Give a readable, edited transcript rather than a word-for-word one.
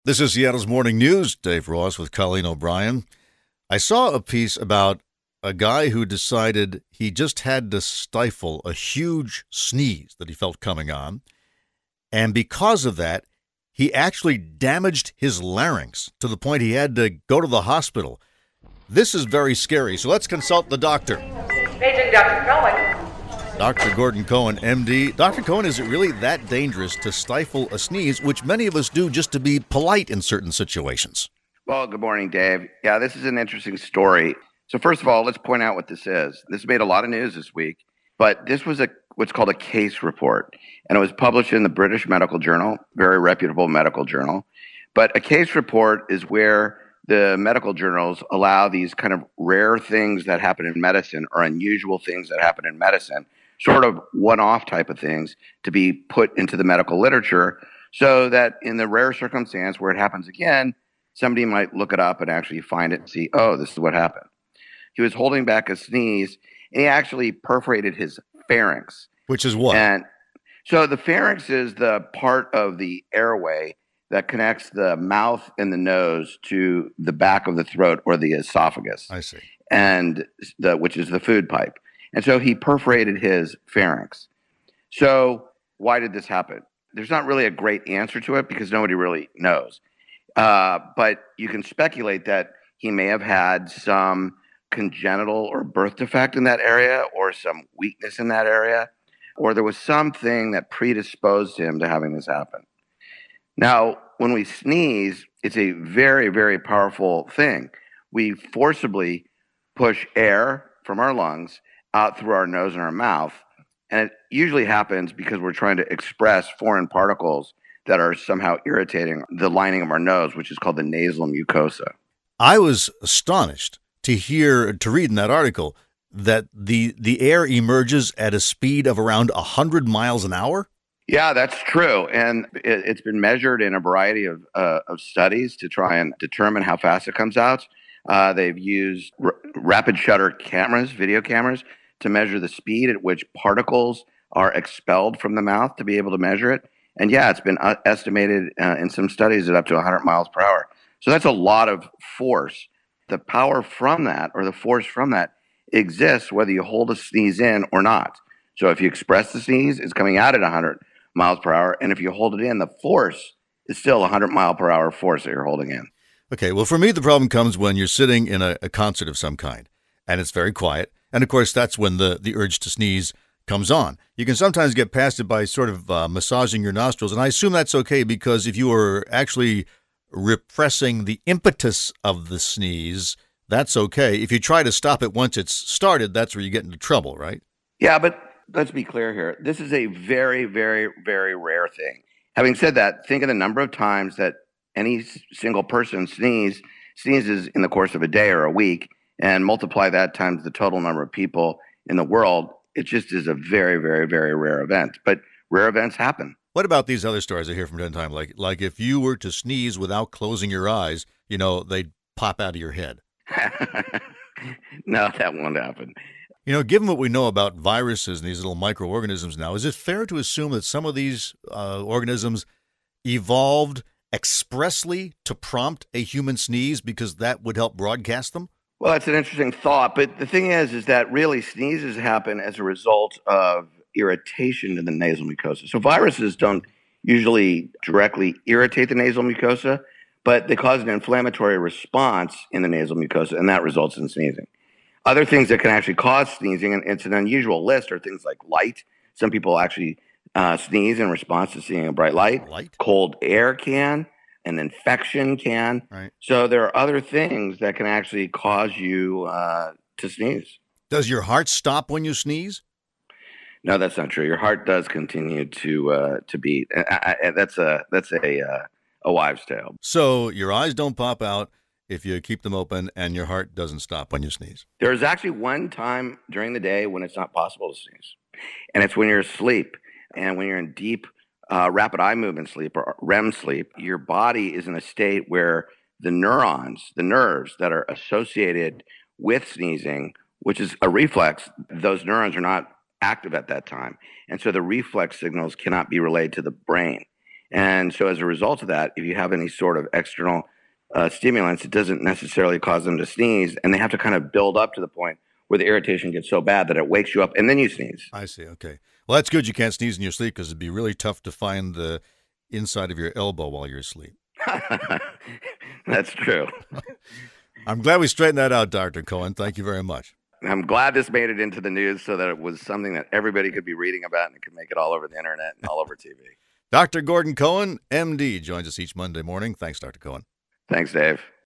This is Seattle's Morning News. Dave Ross with Colleen O'Brien. I saw a piece about a guy who decided he just had to stifle a huge sneeze that he felt coming on. And because of that, he actually damaged his larynx to the point he had to go to the hospital. This is very scary, so let's consult the doctor. Paging Dr. Cohen. Dr. Gordon Cohen, MD. Dr. Cohen, is it really that dangerous to stifle a sneeze, which many of us do just to be polite in certain situations? Well, good morning, Dave. Yeah, this is an interesting story. So first of all, let's point out what this is. This made a lot of news this week, but this was what's called a case report, and it was published in the British Medical Journal, very reputable medical journal. But a case report is where the medical journals allow these kind of rare things that happen in medicine or unusual things that happen in medicine, sort of one-off type of things, to be put into the medical literature so that in the rare circumstance where it happens again, somebody might look it up and actually find it and see, oh, this is what happened. He was holding back a sneeze, and he actually perforated his pharynx. Which is what? And so the pharynx is the part of the airway that connects the mouth and the nose to the back of the throat or the esophagus. I see. And which is the food pipe. And so he perforated his pharynx. So why did this happen? There's not really a great answer to it because nobody really knows. But you can speculate that he may have had some congenital or birth defect in that area or some weakness in that area, or there was something that predisposed him to having this happen. Now, when we sneeze, it's a very, very powerful thing. We forcibly push air from our lungs out through our nose and our mouth. And it usually happens because we're trying to express foreign particles that are somehow irritating the lining of our nose, which is called the nasal mucosa. I was astonished to read in that article that the air emerges at a speed of around 100 miles an hour. Yeah, that's true. And it's been measured in a variety of studies to try and determine how fast it comes out. They've used rapid shutter cameras, video cameras, to measure the speed at which particles are expelled from the mouth to be able to measure it. And yeah, it's been estimated in some studies at up to 100 miles per hour. So that's a lot of force. The power from that, or the force from that, exists whether you hold a sneeze in or not. So if you express the sneeze, it's coming out at 100 miles per hour. And if you hold it in, the force is still 100 mile per hour force that you're holding in. Okay, well, for me, the problem comes when you're sitting in a concert of some kind, and it's very quiet. And, of course, that's when the urge to sneeze comes on. You can sometimes get past it by sort of massaging your nostrils, and I assume that's okay because if you are actually repressing the impetus of the sneeze, that's okay. If you try to stop it once it's started, that's where you get into trouble, right? Yeah, but let's be clear here. This is a very, very, very rare thing. Having said that, think of the number of times that any single person sneezes in the course of a day or a week, and multiply that times the total number of people in the world. It just is a very, very, very rare event. But rare events happen. What about these other stories I hear from time to time? Like if you were to sneeze without closing your eyes, they'd pop out of your head. No, that won't happen. Given what we know about viruses and these little microorganisms now, is it fair to assume that some of these organisms evolved expressly to prompt a human sneeze because that would help broadcast them? Well, that's an interesting thought. But the thing is that really sneezes happen as a result of irritation to the nasal mucosa. So viruses don't usually directly irritate the nasal mucosa, but they cause an inflammatory response in the nasal mucosa, and that results in sneezing. Other things that can actually cause sneezing, and it's an unusual list, are things like light. Some people actually sneeze in response to seeing a bright light. Cold air can. An infection can. Right. So there are other things that can actually cause you to sneeze. Does your heart stop when you sneeze? No, that's not true. Your heart does continue to beat. That's a wives' tale. So your eyes don't pop out if you keep them open, and your heart doesn't stop when you sneeze. There's actually one time during the day when it's not possible to sneeze, and it's when you're asleep and when you're in deep rapid eye movement sleep or REM sleep. Your body is in a state where the nerves that are associated with sneezing, which is a reflex, those neurons are not active at that time. And so the reflex signals cannot be relayed to the brain. And so as a result of that, if you have any sort of external stimulants, it doesn't necessarily cause them to sneeze, and they have to kind of build up to the point where the irritation gets so bad that it wakes you up, and then you sneeze. I see. Okay. Well, that's good you can't sneeze in your sleep, because it'd be really tough to find the inside of your elbow while you're asleep. That's true. I'm glad we straightened that out, Dr. Cohen. Thank you very much. I'm glad this made it into the news so that it was something that everybody could be reading about and it could make it all over the internet and all over TV. Dr. Gordon Cohen, MD, joins us each Monday morning. Thanks, Dr. Cohen. Thanks, Dave.